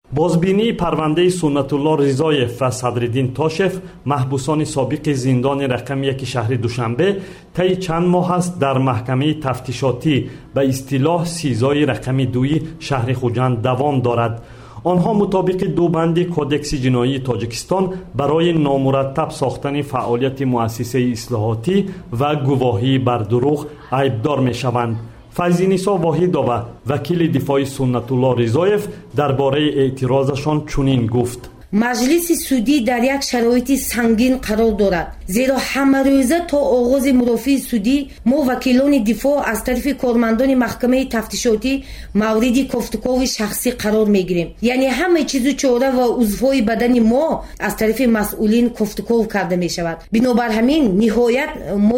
بازبینی پرونده سنت الله رضایف و صدرالدین تاشف محبوسان سابق زندان رقم 1 شهر دوشنبه طی چند ماه است در محکمه تفتیشاتی به اصطلاح سیزای رقم 2 شهر خوجند دوام دارد. آنها مطابق 2 بند کودکس جنایی تاجیکستان برای نامرتب ساختن فعالیت مؤسسه اصلاحاتی و گواهی بر دروغ عیبدار می شوند. فیض‌نسا واحدова وکیل دفاع سنت الله رضایف درباره اعتراضشان چنین گفت: مجلس سودی در یک شرایط سنگین قرار دارد، زیرا همه روزه تا آغاز مرافع سودی ما وکیلان دفاع از طرف کارمندان محکمه تفتیشاتی مورد گفتگو شخصی قرار میگیریم. یعنی همه چیز چاره و عضوهای بدن ما از طرف مسئولین گفتگو کرده می شود. بنابر همین نهایت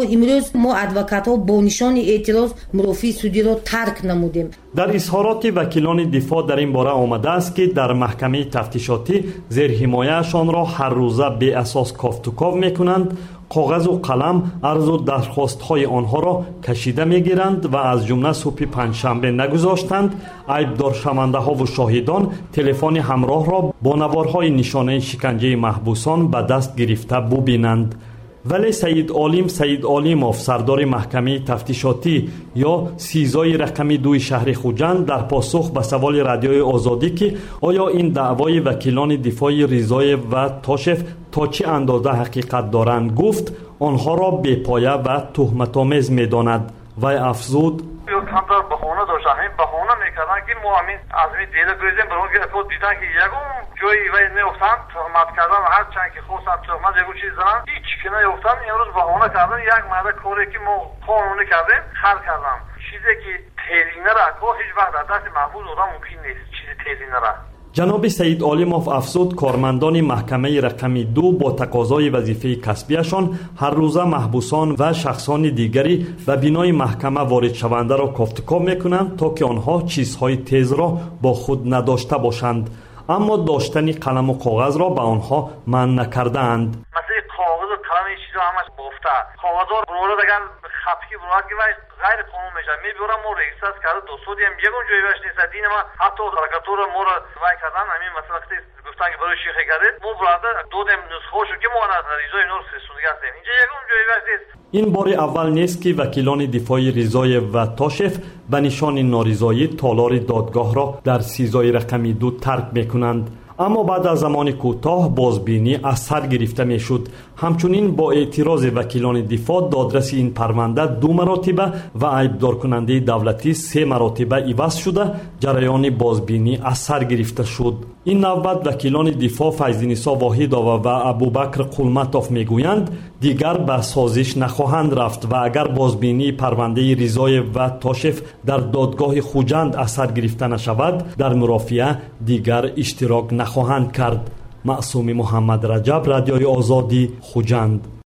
ما ادوکات ها با نشان اعتراض مرافع سودی را ترک نمودیم. در اظهارات وکیلان دفاع در این باره آمده است که در محکمه تفتیشاتی زیر حمایه‌شان را هر روزه بی اساس کافتوکاو میکنند، کاغذ و قلم عرض و درخواست‌های آنها را کشیده میگیرند و از جمله صبح پنجشنبه نگذاشتند عیبدار شونده‌ها و شاهدان تلفن همراه را با نوارهای نشانه شکنجه محبوسان به دست گرفته ببینند. ولی سید علیموف سردار محکمه تفتیشاتی یا سیزای رقم 2 شهر خوجند در پاسخ به سوال رادیوی آزادی که آیا این دعوای وکیلان دفاع رضایف و تاشف تا چه اندازه حقیقت دارند گفت آنها را بی‌پایه و تهمت‌آمیز می‌داند و افزود: کمتر بهانه داشتن، همین بهانه میکردن که ما همین از این دیده گریزیم برای که خود دیدن که یکم جایی وی نیفتن تهمت کردن و هر چند که خواستن تهمت یکو چیز زنن هیچ که نیفتن. امروز بهانه کردن یک مرد کاری که ما قانونی کردیم خل کردم. چیزی که تیرینه را که هیچ وقت در دست محفوظ آدم ممکن نیست چیزی تیرینه را. جناب سید علیموف افزود کارمندان محکمه رقم 2 با تقاضای وظیفه کسبیشان هر روزه محبوسان و شخصان دیگری به بینای محکمه وارد شونده را کافتوکاو میکنند تا که آنها چیزهای تیز را با خود نداشته باشند، اما داشتن قلم و کاغذ را به آنها منع نکردند. مثلا کاغذ و قلم این چیزا همش بافته کاغذا برورد اگر خفکی برورد که غیر قانون میشه میبرم ما رئیس کرده دوستودی هم یگون جایی باش نیست دین ما حتی درکاتور ما را وای کردن همین مثلا وقتی گفتن که برای شیخ کردید ما براده دودم نسخه شو که ما نه رضای نور رسونده هستیم اینجا یگون جایی باش نیست. این بار اول نیست که وکیلان دفاع رضایف و تاشف به نشان نارضایی تالار دادگاه را در سیزای رقم 2 ترک میکنند، اما بعد از زمان کوتاه بازبینی از سر گرفته میشد. همچنین با اعتراض وکیلان دفاع دادرس این پرونده 2 مراتبه و عیبدار کننده دولتی 3 مراتبه عوض شده جریان بازبینی از سر گرفته شد. این نوبت وکیلان دفاع فیض‌نسا واحدова و ابوبکر قلمتوف میگویند دیگر به سازش نخواهند رفت و اگر بازبینی پرونده رضایف و تاشف در دادگاه خوجند از سر گرفته نشود در مرافعه دیگر اشتراک نخواهند کرد. معصوم محمد رجب، رادیوی آزادی، خوجند.